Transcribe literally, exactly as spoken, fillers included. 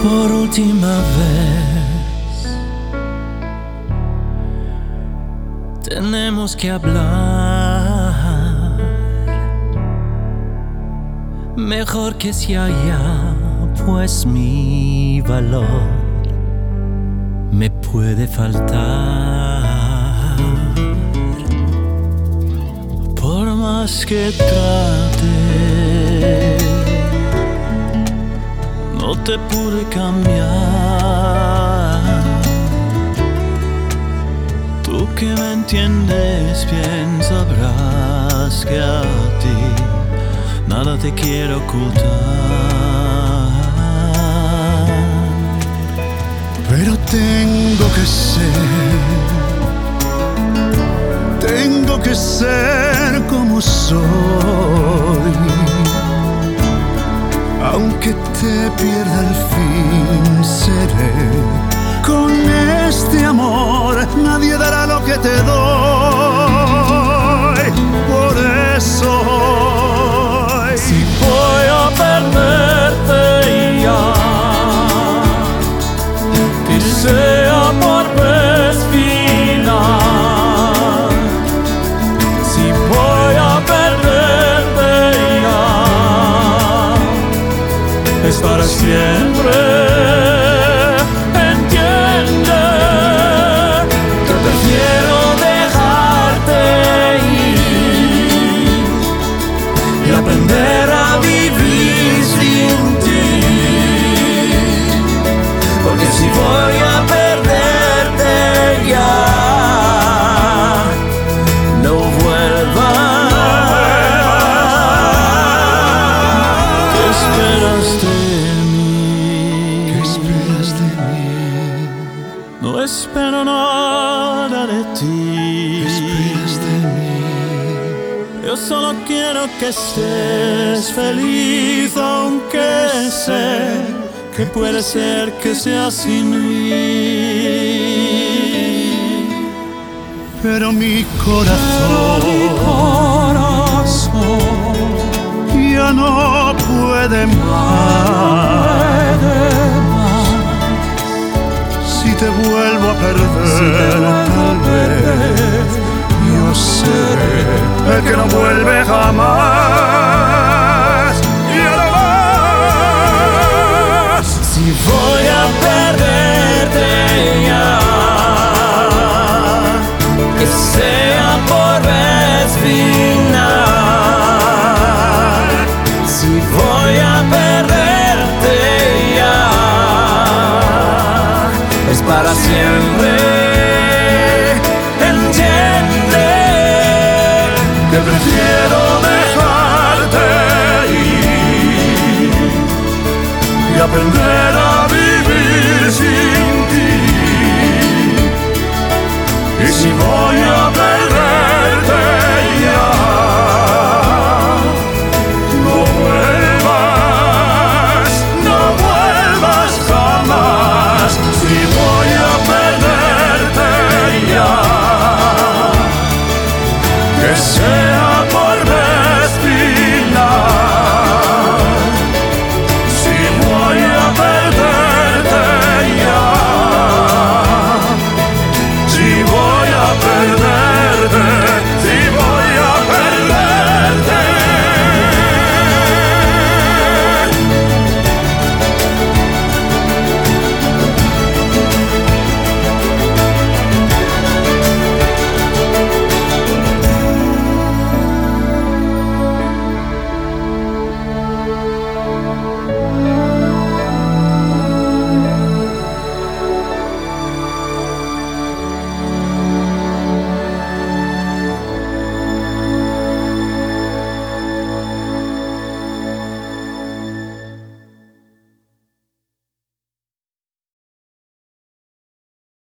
por última vez. Tenemos que hablar, mejor que se haya, pues mi valor me puede faltar. Por más que trate, no te pude cambiar. Tú que me entiendes bien sabrás que a ti nada te quiero ocultar. Pero tengo que ser, tengo que ser como soy. Aunque te pierda al fin, seré. Con este amor nadie dará lo que te doy. Por eso hoy, si voy a perderte ya, que sea por vez final. Si voy a perderte ya, es para siempre. Entiende que prefiero dejarte ir y aprender a vivir sin ti. Porque si voy a perderte ya, no vuelvas. ¿Qué esperas de No espero nada de ti. ¿qué esperas de mí? Yo solo quiero que estés feliz, aunque sé que puede ser que sea sin mí. Pero mi corazón, Pero mi corazón ya no puede más. Si te vuelvo a perder, Si te vuelvo tal vez yo seré el que no vuelve jamás. Ya no más. Si voy a perderte ya, que sea por vez final. Si voy a perderte ya, es para siempre. Entiende Que prefiero dejarte ir y aprender a vivir sin ti. Y si voy a perder